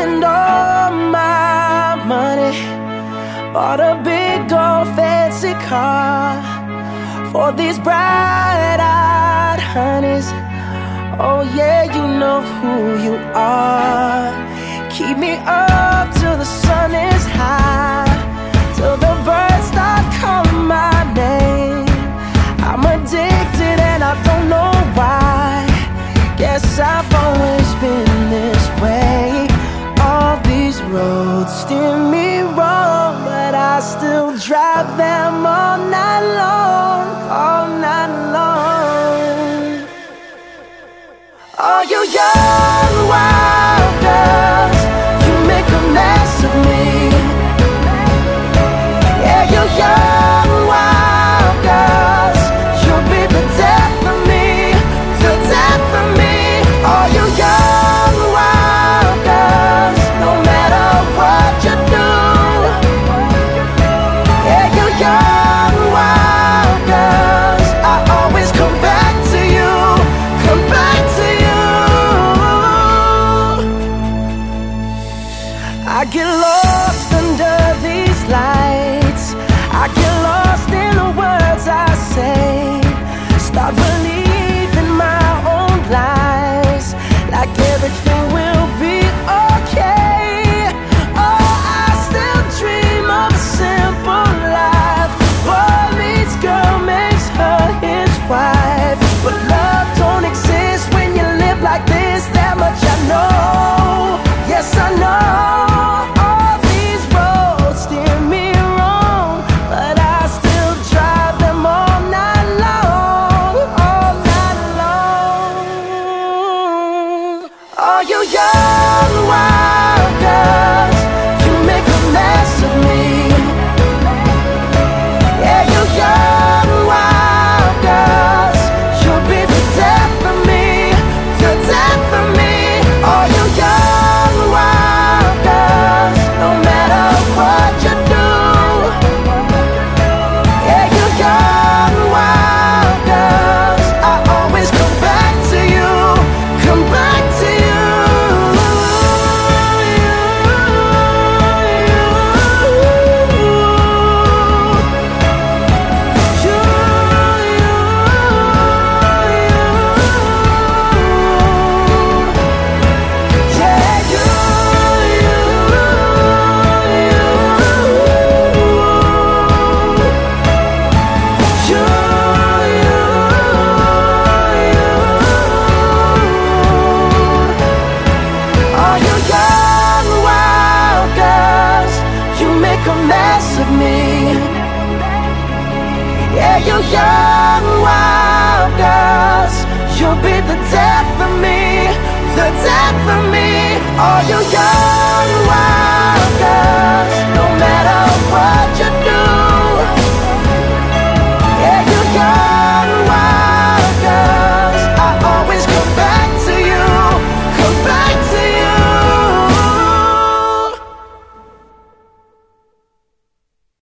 spend all my money, bought a big old fancy car for these bright-eyed honeys. Oh yeah, you know who you are. Keep me up till the sun is high, till the birds start calling my name. I'm addicted and I don't know why. Guess I've always been this way. All these roads steer me wrong, but I still drive them all night long, all night long. Oh, you young wild girls, you make a mess of me. Yeah, you young wild girls, you'll be the death of me, the death of me. Oh, you young wild girls, no matter what you do. Yeah, you young wild girls, I always come back to you, come back to you. I get lost under these lights, I get lost in the words I say, start believing my own lies, like everything will be okay. Oh, I still dream of a simple life. Boy meets girl, makes her his wife. But love don't exist when you live like this, that much I know. Yes, I know. All these roads steer me wrong, but I still drive them all night long, all night long. Oh, you young wild girls, you make a mess of me. Yeah, you young wild girls, you'll be the death of me, the death of me. Oh, you young wild girls, no matter what you do. Yeah, you young wild girls, I always come back to you, come back to you. Yeah, you young wild girls, you'll be the death of me, the death of me. Oh, you young